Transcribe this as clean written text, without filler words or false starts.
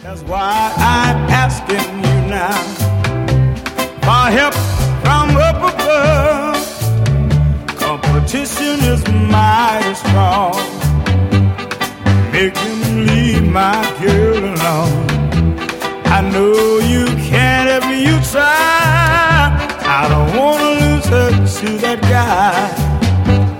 That's why I'm asking you now for help from up above. Competition is mighty strong. Make him leave my girl alone. I know you can if you try. I don't wanna lose her to that guy.